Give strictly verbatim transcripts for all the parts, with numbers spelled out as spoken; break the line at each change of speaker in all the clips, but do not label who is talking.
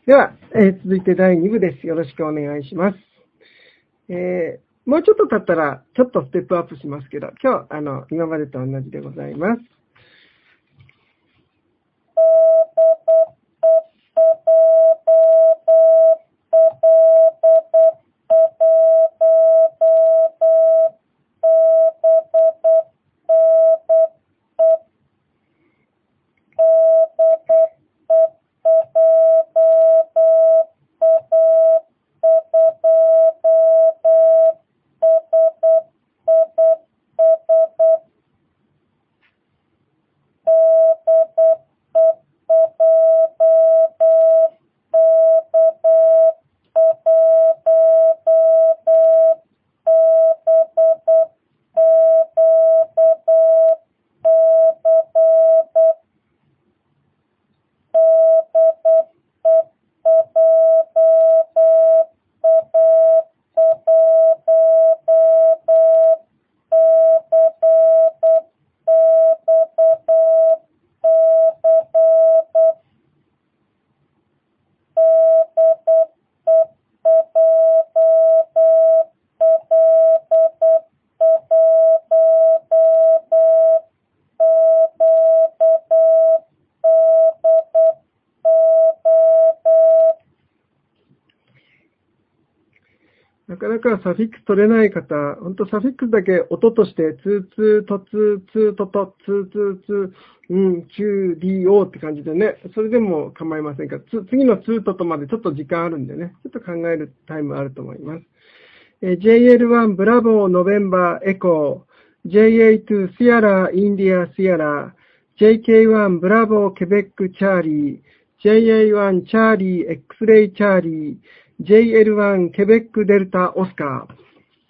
では、えー続いてだいに部です。よろしくお願いします。えーもうちょっと経ったら、ちょっとステップアップしますけど、今日、あの、今までと同じでございます。なかなかサフィックス取れない方、本当サフィックスだけ音として、ツーツートツーツートトツーツーツー、うん、キューディーオー って感じでね、それでも構いませんが、つ次のツートトまでちょっと時間あるんでね、ちょっと考えるタイムあると思います。えー ジェイエルワン ブラボーノベンバーエコー、ジェイエーツー シアラインディアシアラ、ジェイケーワン ブラボーケベックチャーリー、ジェイエーワン チャーリー エクスレイチャーリー、ジェイエルワン ケベックデルタオスカー。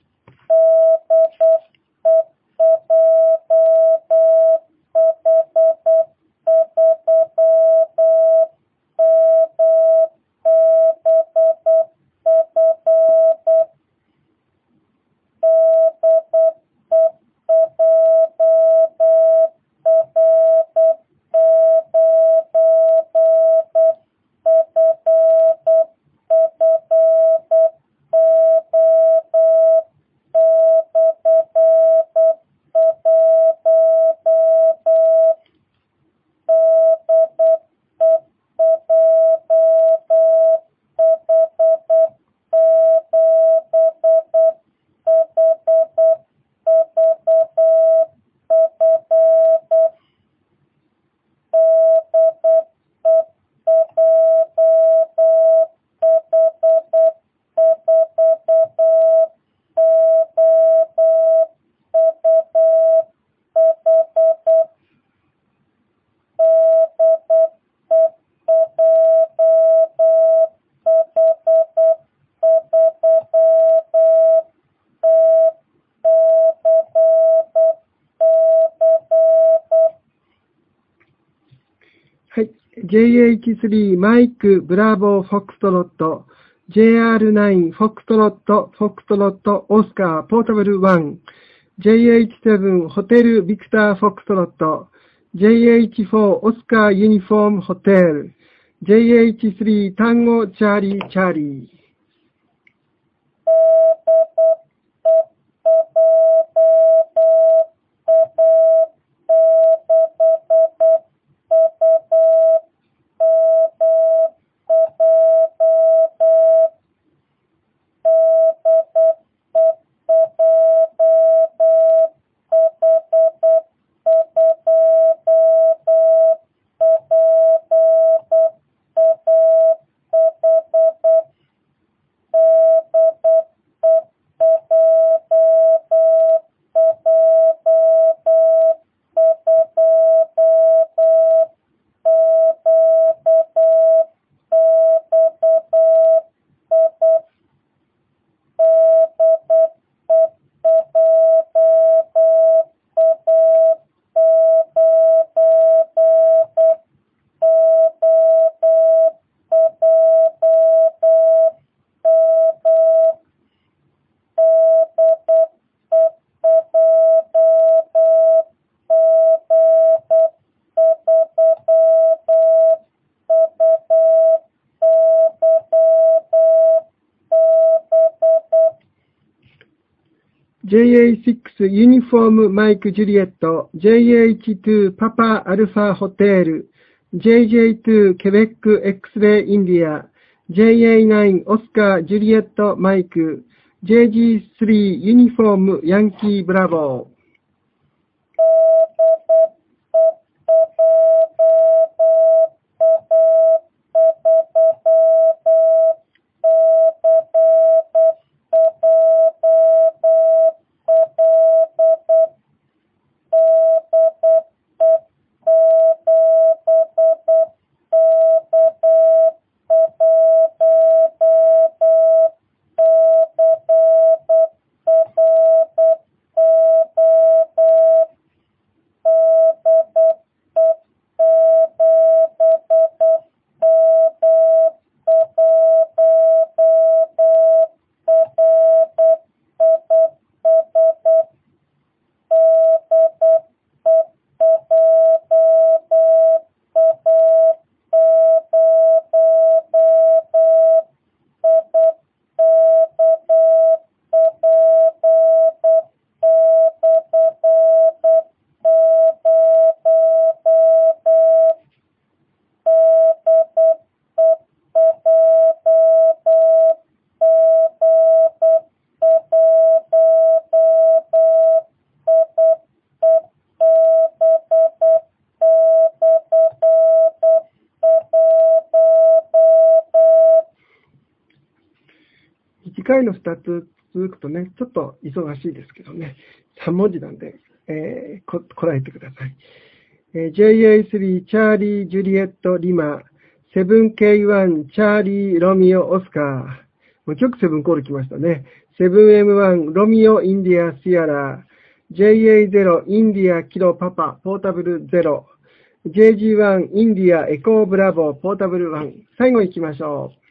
はい。ジェイエイチスリー マイク、ブラボー、フォックストロット、ジェイアールナイン、フォックストロット、フォックストロット、オスカー、ポータブルワン、ジェイエイチセブン、ホテル、ビクター、フォックストロット、ジェイエイチフォー、オスカー、ユニフォーム、ホテル、ジェイエイチスリー、タンゴ、チャーリー、チャーリー。 ジェイエーシックス ユニフォームマイクジュリエット、ジェイエイチツー パパアルファホテル、ジェイジェイツー ケベック X レイインディア、ジェイエーナイン オスカージュリエットマイク、ジェイジースリー ユニフォームヤンキーブラボー。いっかいのふたつ続くとね、ちょっと忙しいですけどね、さん文字なんで、えー、こ、こらえてください。えー、ジェイエースリー チャーリー・ジュリエット・リマ、セブンケーワン チャーリー・ロミオ・オスカー。もう局セブンコール来ましたね。セブンエムワン ロミオ・インディア・シアラ、ジェイエーゼロ インディア・キロ・パパ、ポータブルゼロ、ジェイジーワン インディア・エコー・ブラボー、ポータブルワン。最後行きましょう。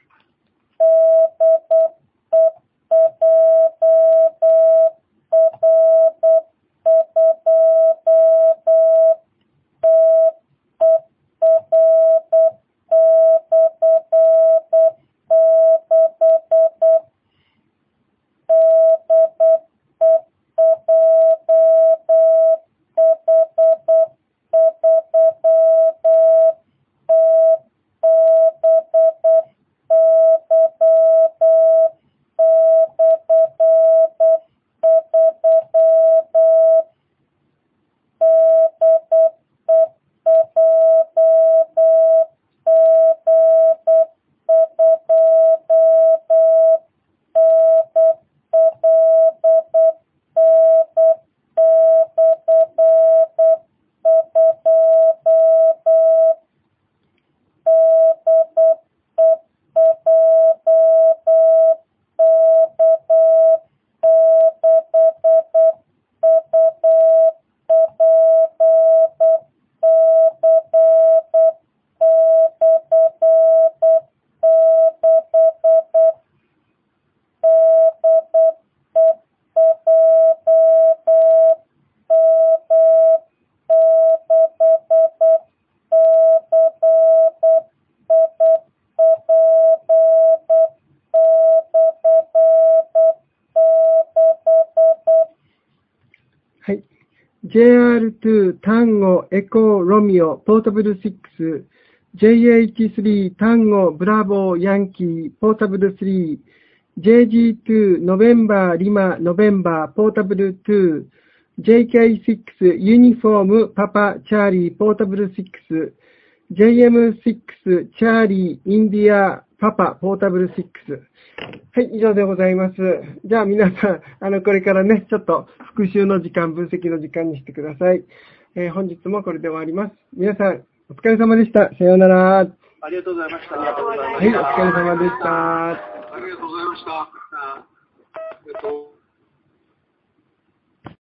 はい。ジェイアールツー タンゴエコーロミオポータブルシックス、ジェイエイチスリー タンゴブラボーヤンキーポータブルスリー、ジェイジーツー ノベンバーリマノベンバーポータブルツー、ジェイケーシックス ユニフォームパパチャーリーポータブルシックス、ジェイエムシックス チャーリーインディアパパポータブルシックス。はい、以上でございます。じゃあ皆さん、あの、これからね、ちょっと復習の時間、分析の時間にしてください。えー、本日もこれで終わります。皆さん、お疲れ様でした。さようなら。
ありがとうございました。ありがとうございました。
はい、お疲れ様でした。
ありがとうございました。